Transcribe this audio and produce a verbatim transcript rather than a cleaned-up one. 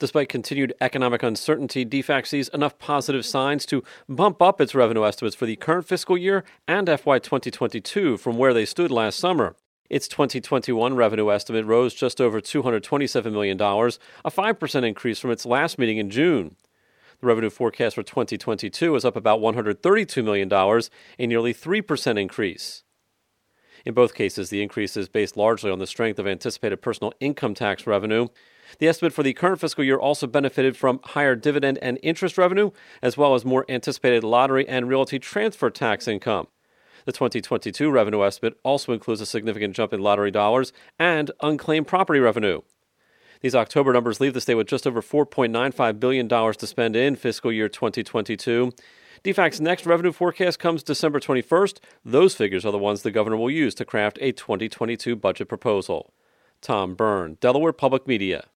Despite continued economic uncertainty, D FAC sees enough positive signs to bump up its revenue estimates for the current fiscal year and F Y twenty twenty-two from where they stood last summer. Its twenty twenty-one revenue estimate rose just over two hundred twenty-seven million dollars, a five percent increase from its last meeting in June. The revenue forecast for twenty twenty-two is up about one hundred thirty-two million dollars, a nearly three percent increase. In both cases, the increase is based largely on the strength of anticipated personal income tax revenue. The estimate for the current fiscal year also benefited from higher dividend and interest revenue, as well as more anticipated lottery and realty transfer tax income. The twenty twenty-two revenue estimate also includes a significant jump in lottery dollars and unclaimed property revenue. These October numbers leave the state with just over four point nine five billion dollars to spend in fiscal year twenty twenty-two. D FAC's next revenue forecast comes December twenty-first. Those figures are the ones the governor will use to craft a twenty twenty-two budget proposal. Tom Byrne, Delaware Public Media.